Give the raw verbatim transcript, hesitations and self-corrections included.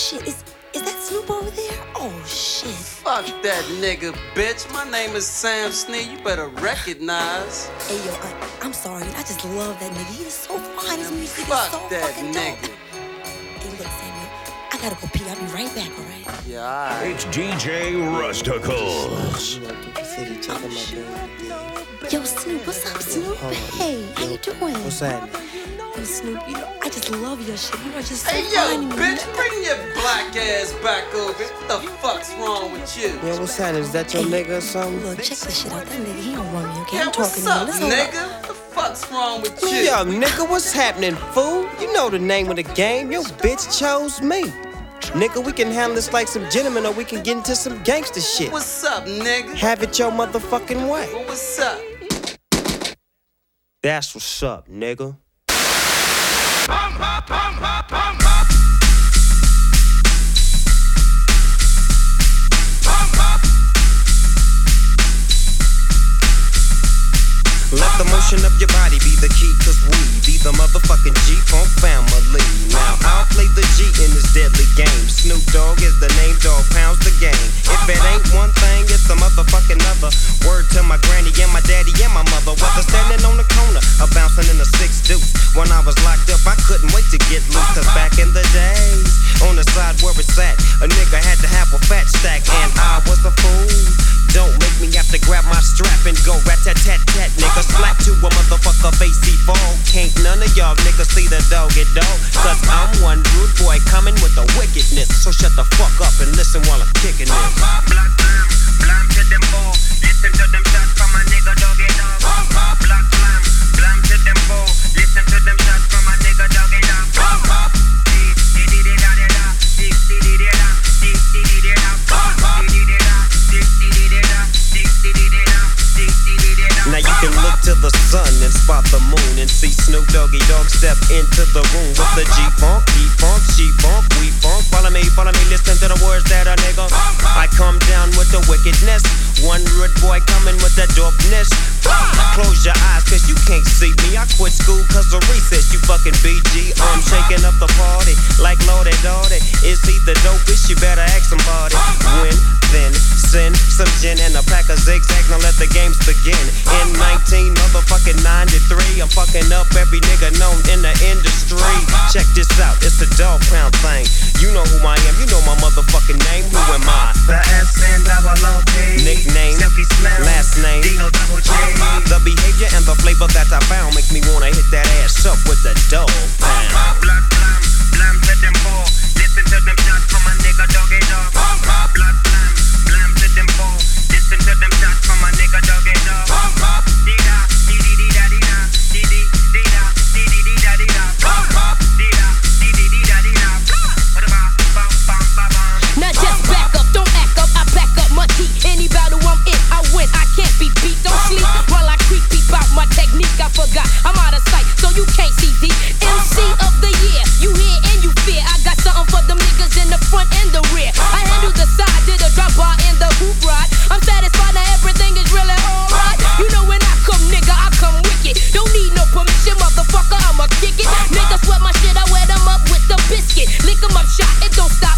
shit, is is that Snoop over there? Oh shit. Fuck that nigga, bitch. My name is Sam Snead. You better recognize. Hey yo, I, I'm sorry. I just love that nigga. He is so fine. His music Fuck is so that fucking nigga. dope. Hey, look, Samuel. I gotta go pee. I'll be right back, all right? Yeah, all right. It's D J Rusticles. Yo, Snoop, what's up, Snoop? Hey, how you doing? What's happening? Yo, Snoop, you know, I just love your shit. You are just so Hey, yo, fine. bitch, bring your black ass back over. What the fuck's wrong with you? Yo, what's happening? Is that your nigga or something? Look, check this shit out. That nigga, he don't run me, okay? Yeah, I'm what's talking up, to him. nigga? What the fuck's wrong with you? Yo, nigga, what's happening, fool? You know the name of the game. Your bitch chose me. Nigga, we can handle this like some gentlemen or we can get into some gangster shit. What's up, nigga? Have it your motherfucking way. Well, what's up? That's what's up, nigga. Let the motion of your body be the key, cause we be the motherfucking G-Funk family. Now I'll play the G in this deadly game. Snoop Dogg is the name, dog pounds the game. If it ain't one thing, it's a motherfucking other. Word to my granny and my daddy and my mother. Whether standing on the corner or bouncing in a six deuce. When I was locked up, I couldn't wait to get loose. Cause back in the days, on the side where it's at, a nigga had to have a fat stack, and I was a fool. Don't make me have to grab my strap and go rat-tat-tat-tat, nigga. Slap to a motherfucker face he fall. Can't none of y'all niggas see the dog get dog. Cause I'm one rude boy coming with the wickedness. So shut the fuck up and listen while I'm kicking this. Black blam, blam to them four. Listen to them shots from a nigga doggy dog. Black blam, blam to them four. Listen to them shots from a nigga doggy dog. Now you can look to the sun and spot the moon and see Snoop Doggy Dogg step into the room with the G-Funk, E-Funk, She-Funk, We-Funk. Follow me, follow me, listen to the words that a nigga. I come down with the wickedness. One rude boy coming with the dopeness. Close your eyes cause you can't see me. I quit school cause of recess, you fucking B G. I'm shaking up the party like Lordy Dotty. Is he the dopest? You better ask somebody. When, then, send some gin and a pack of zigzags. Now let the games begin. In nineteen motherfucking ninety-three, I'm fucking up every nigga known in the industry. Check this out, it's a dog pound thing. You know who I am, you know my motherfucking name. Who am I? The S and double O P. Nickname, Silky Slim, last name, Dino double J. the behavior and the flavor that I found make me wanna hit that ass up with the dog pound. Black blam, blam to them four. Listen to them shots from a nigga doggy dog. Black blam, blam to them four. Listen to them shots from a nigga doggy dog. Dee-da, dee-dee-dee-da, dee-da, dee-dee-dee-da, dee-dee-dee-da, dee-da, dee-da, dee-dee-dee-da, dee-da. What about bum, bum, bum, bum? Now just back up, don't act up, I back up my heat. Any battle I'm in, I win, I can't be beat. Don't sleep while I creep, peep out my technique. I forgot, I'm out of sight, so you can't see the M C of the year. You hear and you fear, I got something for them niggas in the front and the rear. I handle the side, did a drop bar in the hoop ride. I'm satisfied now everything is really alright. You know when I come, nigga, I come wicked. Don't need no permission, motherfucker, I'ma kick it. Niggas sweat my shit, I wear them up with the biscuit. Lick 'em up, shot, it don't stop.